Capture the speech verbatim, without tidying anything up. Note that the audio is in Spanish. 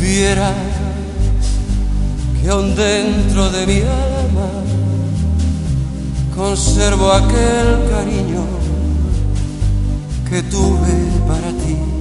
Vieras que aún dentro de mi alma conservo aquel cariño que tuve para ti.